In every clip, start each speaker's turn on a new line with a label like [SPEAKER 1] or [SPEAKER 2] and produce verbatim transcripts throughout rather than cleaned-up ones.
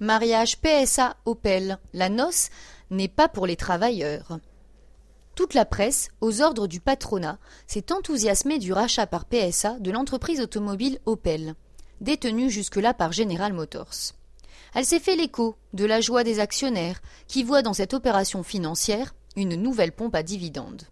[SPEAKER 1] Mariage P S A-Opel, la noce n'est pas pour les travailleurs. Toute la presse, aux ordres du patronat, s'est enthousiasmée du rachat par P S A de l'entreprise automobile Opel, détenue jusque-là par General Motors. Elle s'est fait l'écho de la joie des actionnaires qui voient dans cette opération financière une nouvelle pompe à dividendes.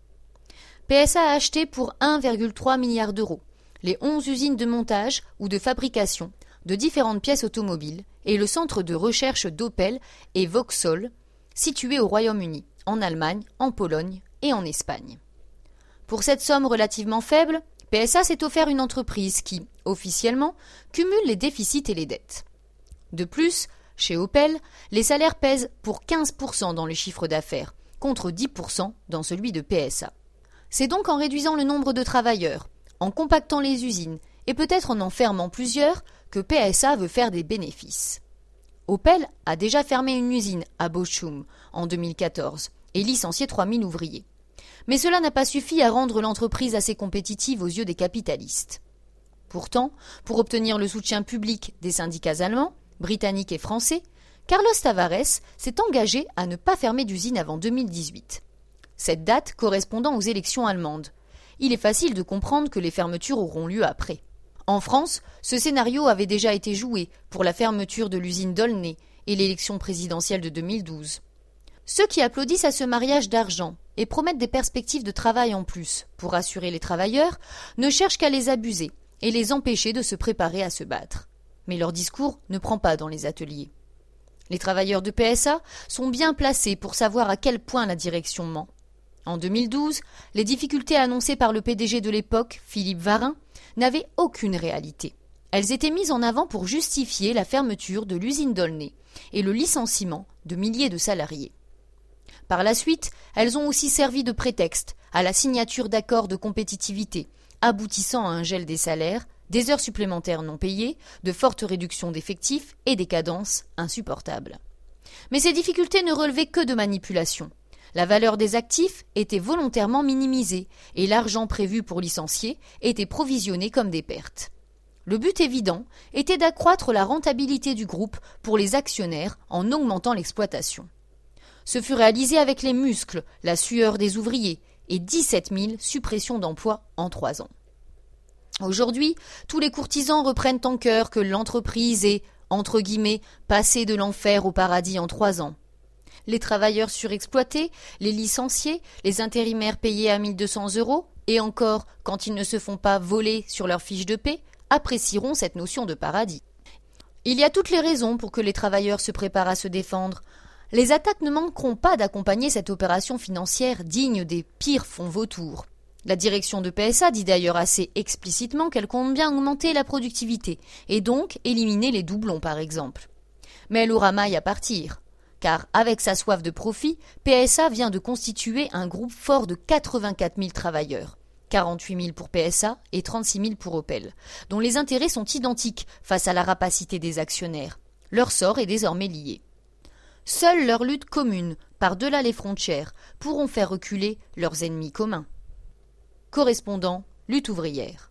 [SPEAKER 1] P S A a acheté pour un virgule trois milliard d'euros les onze usines de montage ou de fabrication de différentes pièces automobiles et le centre de recherche d'Opel et Vauxhall, situé au Royaume-Uni, en Allemagne, en Pologne et en Espagne. Pour cette somme relativement faible, P S A s'est offert une entreprise qui, officiellement, cumule les déficits et les dettes. De plus, chez Opel, les salaires pèsent pour quinze pour cent dans le chiffre d'affaires, contre dix pour cent dans celui de P S A. C'est donc en réduisant le nombre de travailleurs, en compactant les usines et peut-être en en fermant plusieurs que P S A veut faire des bénéfices. Opel a déjà fermé une usine à Bochum en deux mille quatorze et licencié trois mille ouvriers. Mais cela n'a pas suffi à rendre l'entreprise assez compétitive aux yeux des capitalistes. Pourtant, pour obtenir le soutien public des syndicats allemands, britanniques et français, Carlos Tavares s'est engagé à ne pas fermer d'usine avant deux mille dix-huit. Cette date correspondant aux élections allemandes. Il est facile de comprendre que les fermetures auront lieu après. En France, ce scénario avait déjà été joué pour la fermeture de l'usine d'Aulnay et l'élection présidentielle de deux mille douze. Ceux qui applaudissent à ce mariage d'argent et promettent des perspectives de travail en plus pour assurer les travailleurs ne cherchent qu'à les abuser et les empêcher de se préparer à se battre. Mais leur discours ne prend pas dans les ateliers. Les travailleurs de P S A sont bien placés pour savoir à quel point la direction ment. En deux mille douze, les difficultés annoncées par le P D G de l'époque, Philippe Varin, n'avaient aucune réalité. Elles étaient mises en avant pour justifier la fermeture de l'usine d'Aulnay et le licenciement de milliers de salariés. Par la suite, elles ont aussi servi de prétexte à la signature d'accords de compétitivité, aboutissant à un gel des salaires, des heures supplémentaires non payées, de fortes réductions d'effectifs et des cadences insupportables. Mais ces difficultés ne relevaient que de manipulation. La valeur des actifs était volontairement minimisée et l'argent prévu pour licencier était provisionné comme des pertes. Le but évident était d'accroître la rentabilité du groupe pour les actionnaires en augmentant l'exploitation. Ce fut réalisé avec les muscles, la sueur des ouvriers et dix-sept mille suppressions d'emplois en trois ans. Aujourd'hui, tous les courtisans reprennent en cœur que l'entreprise est, entre guillemets, passée de l'enfer au paradis en trois ans. Les travailleurs surexploités, les licenciés, les intérimaires payés à mille deux cents euros, et encore, quand ils ne se font pas voler sur leur fiche de paie, apprécieront cette notion de paradis. Il y a toutes les raisons pour que les travailleurs se préparent à se défendre. Les attaques ne manqueront pas d'accompagner cette opération financière digne des pires fonds vautours. La direction de P S A dit d'ailleurs assez explicitement qu'elle compte bien augmenter la productivité, et donc éliminer les doublons par exemple. Mais elle aura maille à partir. Car avec sa soif de profit, P S A vient de constituer un groupe fort de quatre-vingt-quatre mille travailleurs, quarante-huit mille pour P S A et trente-six mille pour Opel, dont les intérêts sont identiques face à la rapacité des actionnaires. Leur sort est désormais lié. Seule leur lutte commune, par-delà les frontières, pourront faire reculer leurs ennemis communs. Correspondant, lutte ouvrière.